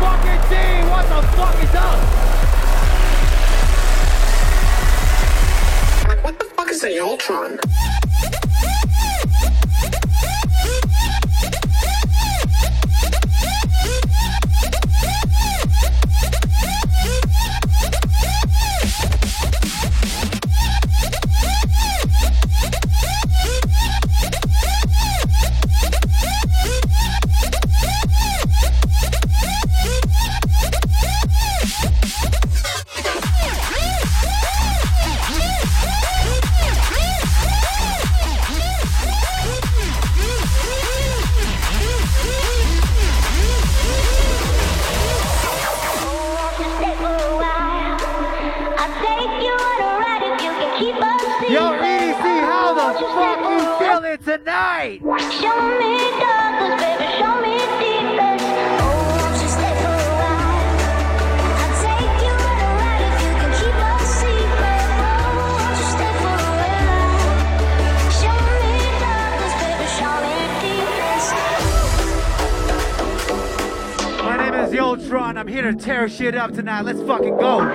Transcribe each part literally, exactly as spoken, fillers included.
fucking D! What the fuck is up? What the fuck is a Yoltron? Tonight. Show me darkness, baby, show me deepest. Oh, won't you stay for a while? I'll take you on a ride if you can keep a secret. Oh, won't you stay for a while? Show me darkness, baby, show me deepest. My name is Yoltron. I'm here to tear shit up tonight. Let's fucking go.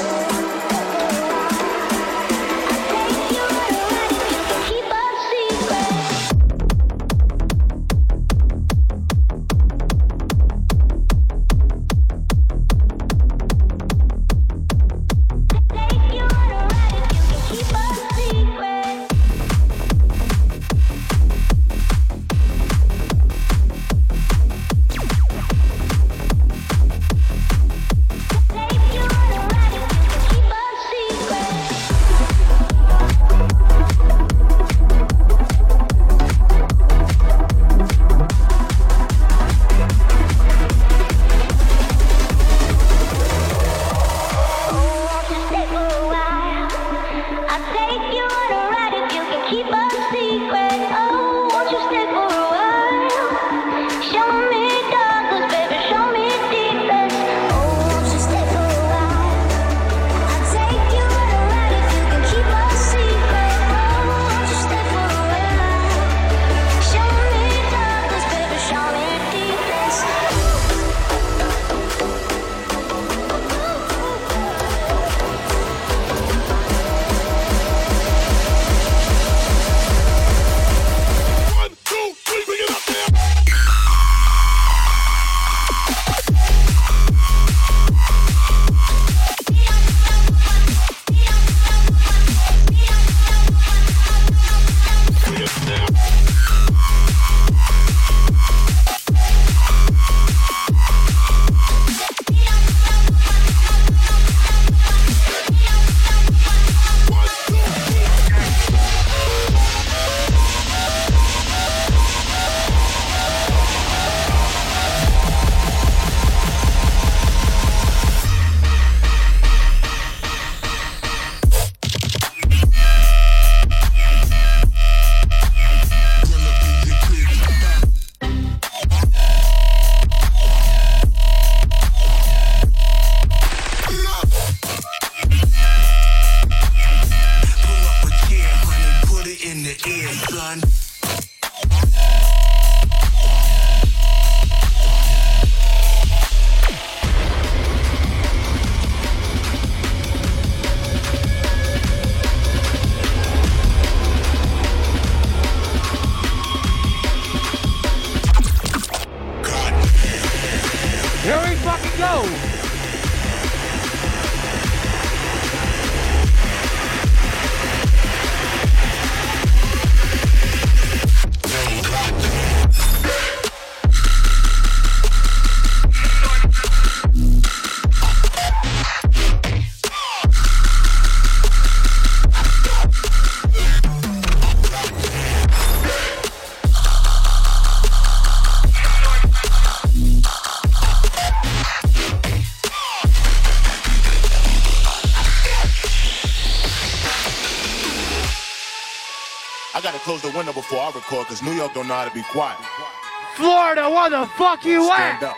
Close the window before I record, because New York don't know how to be quiet. Florida, where the fuck you Stand at? Up.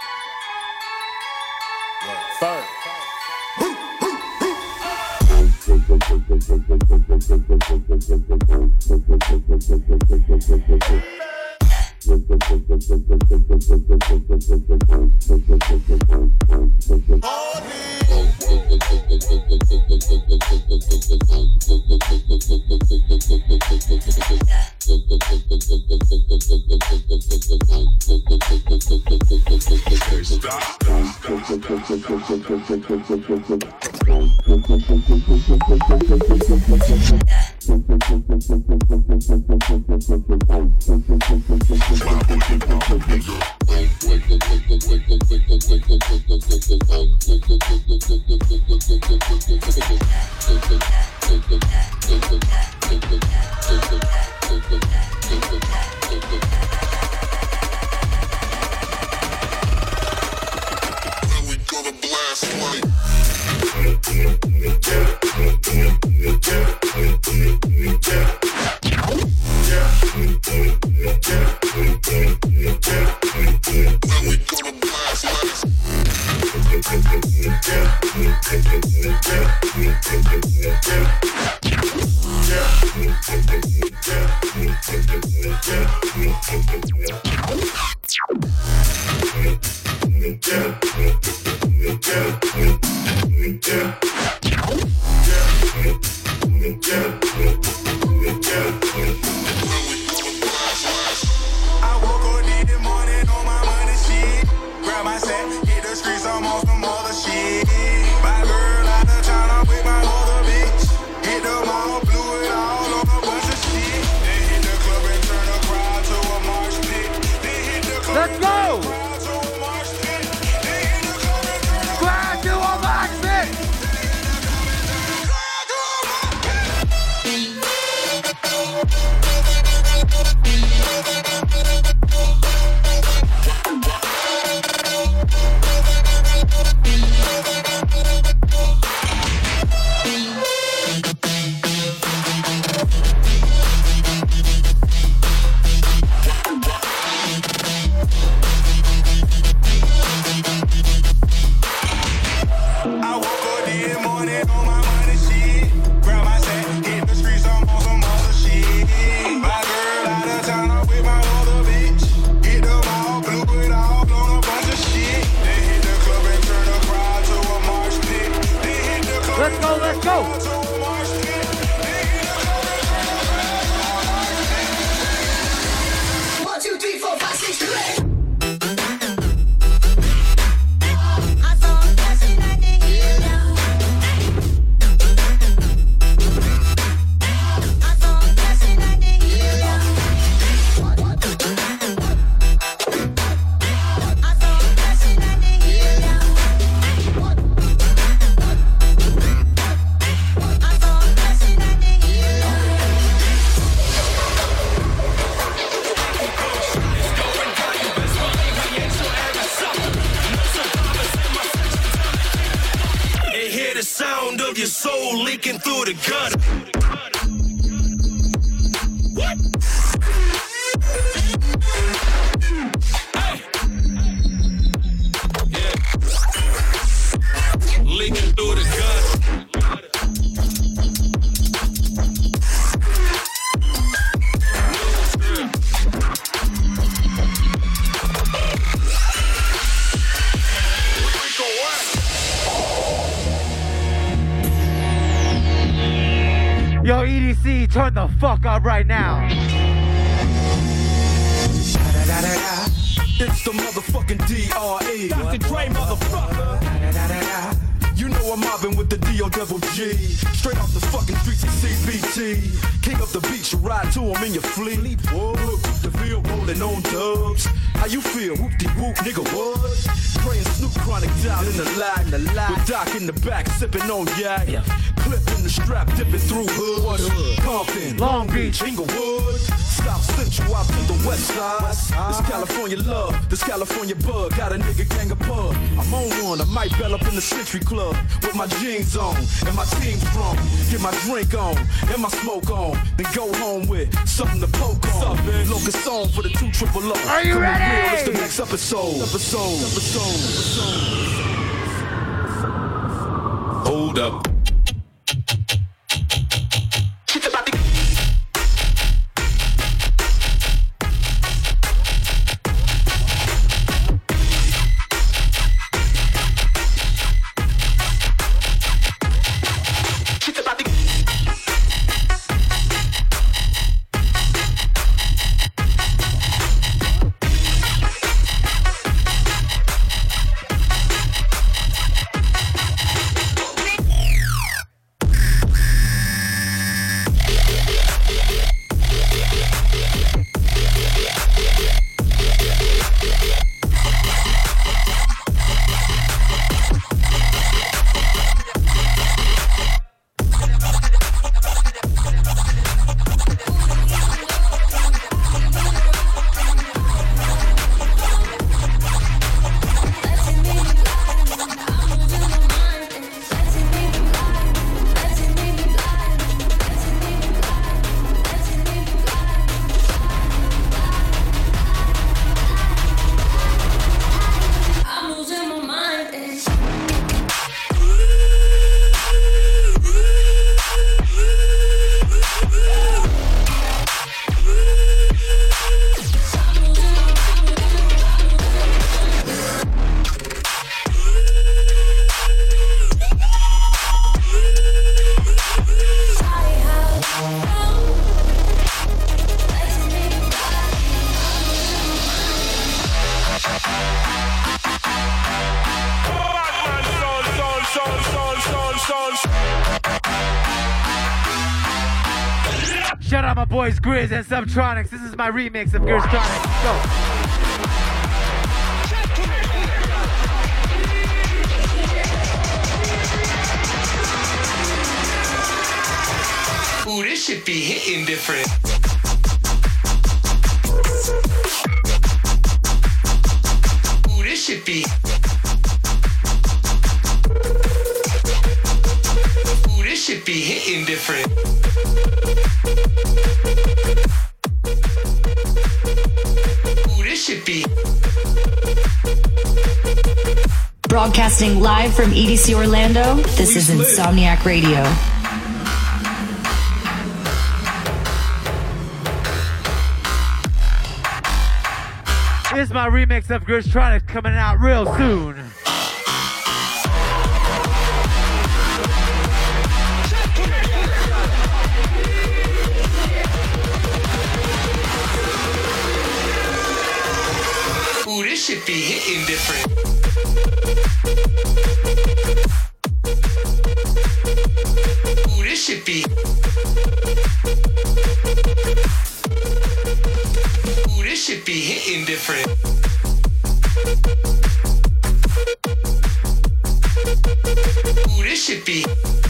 Third. Let's go! Glad to a mosh pit! Let's go, let's go! One, two, three, four, five, six, seven, eight. I saw him dancing like the hero. I saw him dancing like the hero. I saw him dancing like the hero. I saw him dancing like the hero. And hear the sound of your soul leaking through the gutter. What? Hey. Yeah. Leaking through the gutter. Yo, E D C, turn the fuck up right now. It's the motherfucking D R E. Doctor Dre, motherfucker. You know I'm mobbing with the D O double G. Straight off the fucking streets of C B T. King up the beach, you ride to him in your fleet. Whoa, the field rolling on dubs. How you feel? Whoop-de-whoop, nigga, what? Praying Snoop Chronic down in the lag. With Doc in the back, sipping on yak. Yeah. Clipping the strap, dipping through hood. What hood? Compton, Long Beach, Inglewood. South Central out to the west side. This California love, this California bug. Got a nigga gang of pub. I'm on one, I might bell up in the Century Club. With my jeans on, and my team strong. Get my drink on, and my smoke on. Then go home with something to poke on. Locust song for the two triple O. Are you Coming ready? real, it's the next episode. Episode, episode, episode. Hold up. out my boys Grizz and Subtronics. This is my remix of Grizztronics. Go. Ooh, this shit be hitting different. Ooh, this shit be. Ooh, this shit be hitting different. Ooh, this shit be. Broadcasting live from E D C Orlando, this is Insomniac Radio. This is my remix of Grizztronics coming out real soon. Ooh, this shit be hitting different. Ooh, this shit be. Ooh, this shit be hitting different. Ooh, this shit be.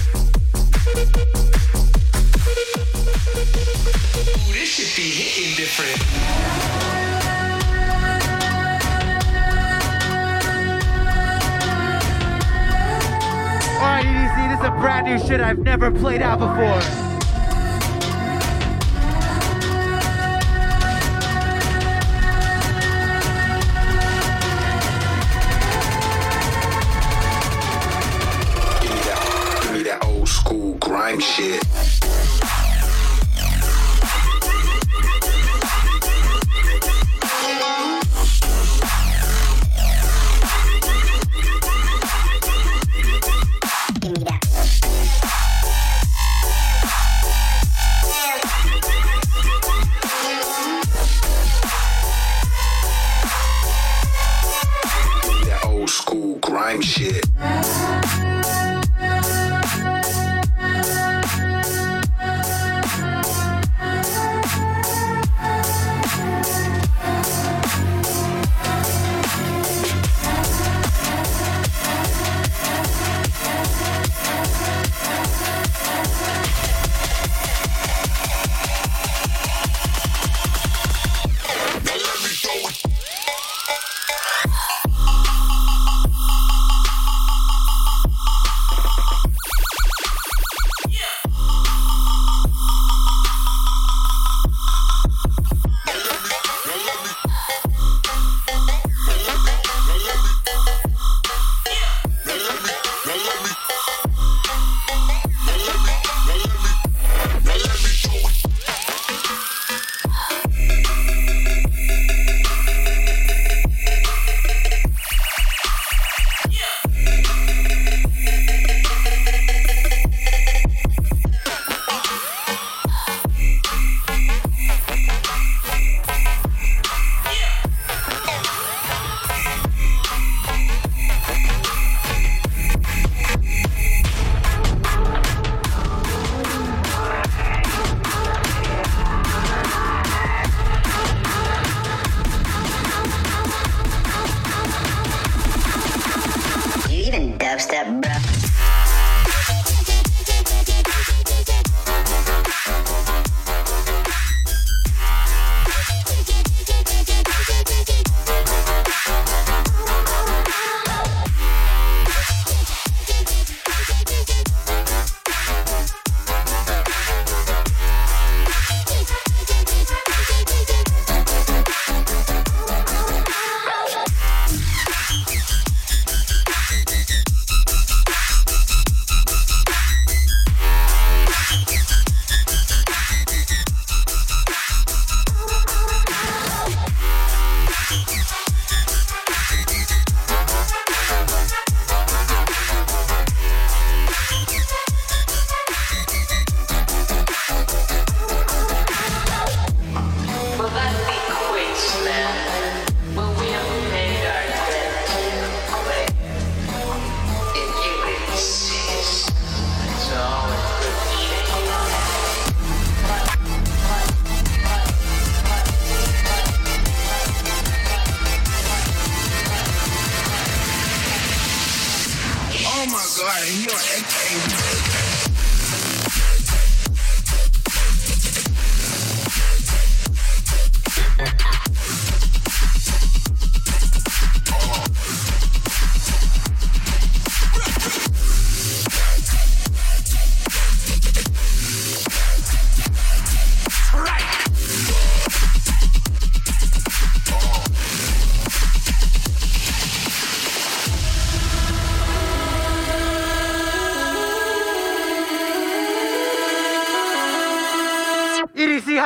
Ooh, this shit be hitting different. Alright, E D C, this is a brand new shit I've never played out before. Give me that old school grime shit. Grime shit.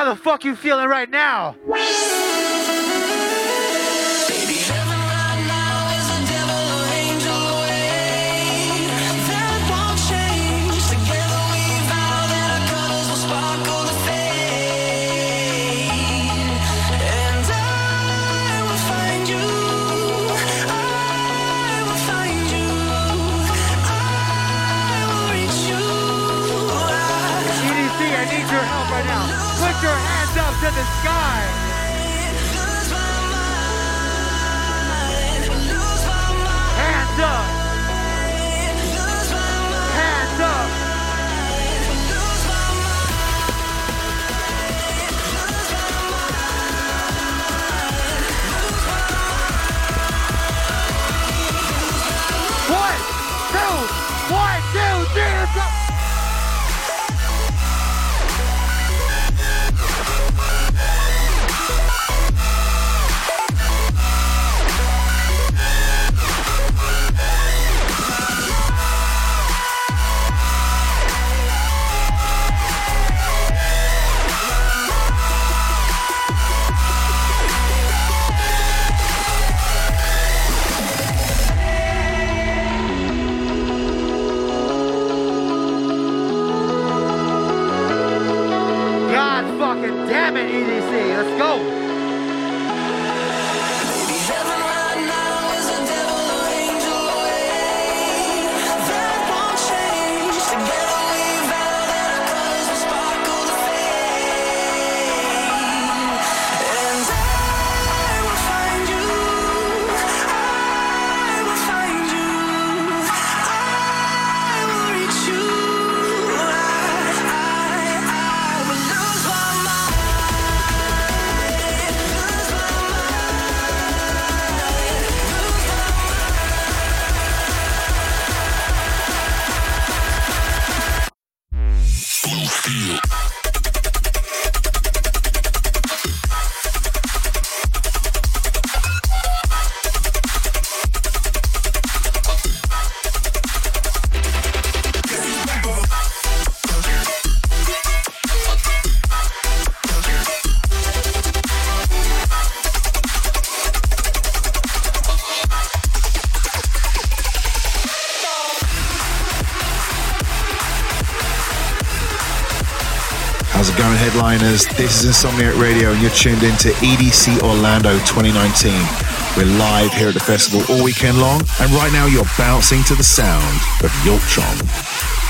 the fuck you feeling right now? Put your hands up to the sky. Hands up. Hands up. One, two, one, two, three, let's go. Damn it, E D C, let's go. How's it going, headliners? This is Insomniac Radio and you're tuned in to E D C Orlando twenty nineteen. We're live here at the festival all weekend long, and right now you're bouncing to the sound of Yorktron.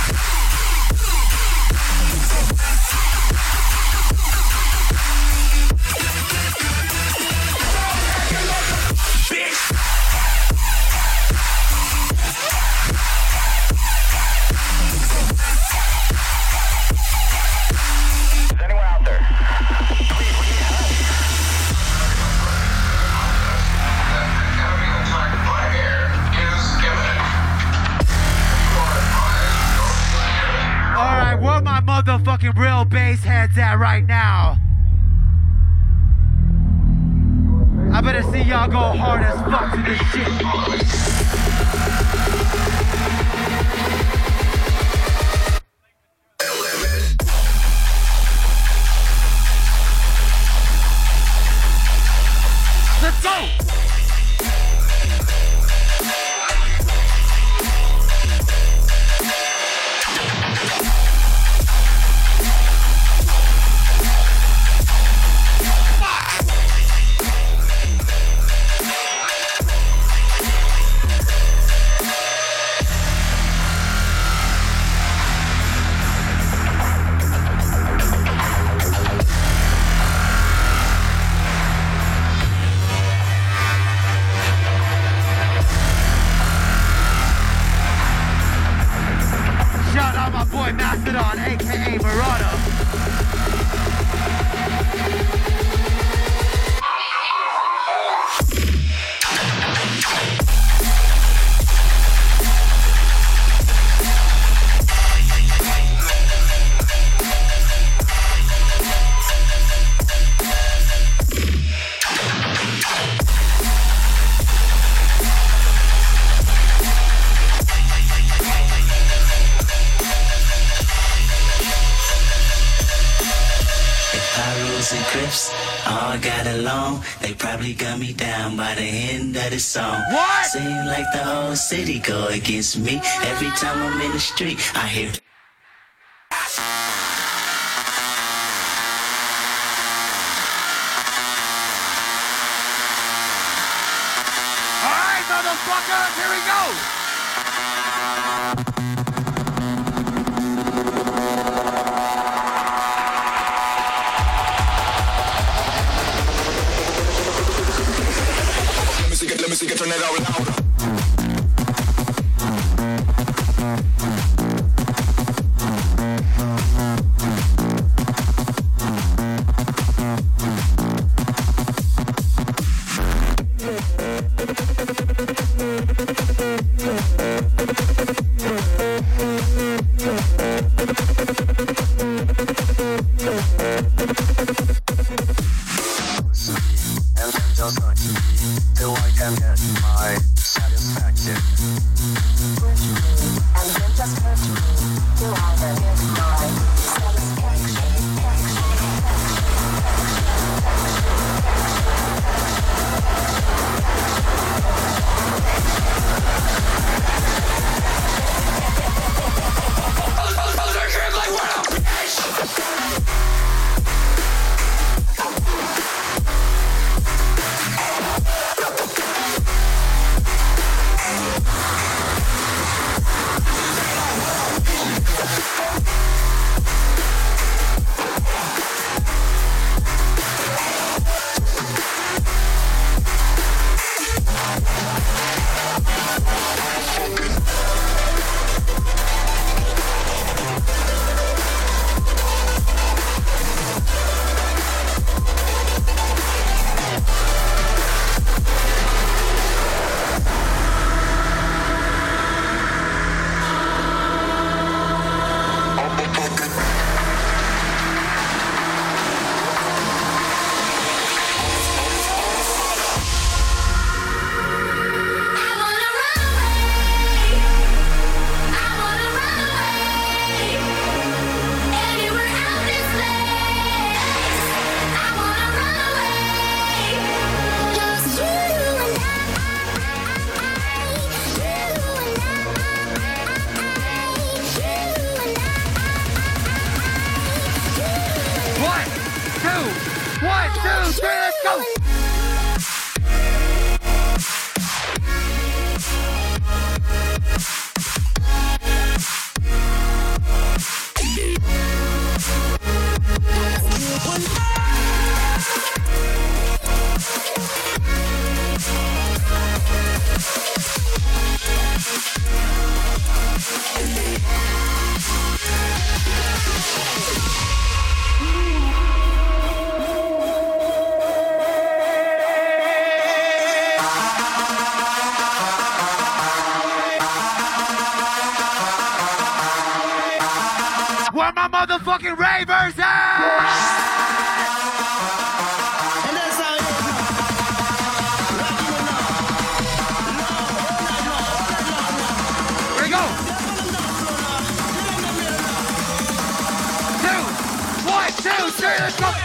Motherfucking real bass heads at right now. I better see y'all go hard as fuck to this shit. Let's go! nerves. All got along, they probably got me down by the end of the song. What? Seem like the whole city go against me. Every time I'm in the street, I hear. All right, motherfuckers, here we go. Let me see it, let me see it, turn it out louder. And then just hurt me till I can get my satisfaction. Push me and then just hurt me till I can get my satisfaction. One, two, three, let's go! Where my motherfucking ravers at? Here we go. Two, one, two, three, let's go.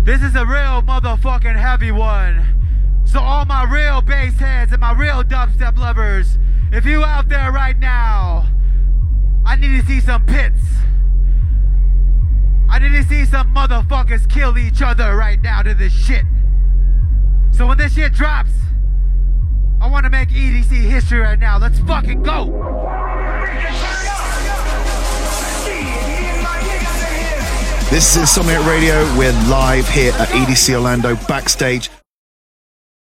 This is a real motherfucking heavy one. So all my real bass heads and my real dubstep lovers, if you out there right now, I need to see some pits. I need to see some motherfuckers kill each other right now to this shit. So when this shit drops, I want to make E D C history right now. Let's fucking go. This is Insomniac Radio. We're live here at E D C Orlando backstage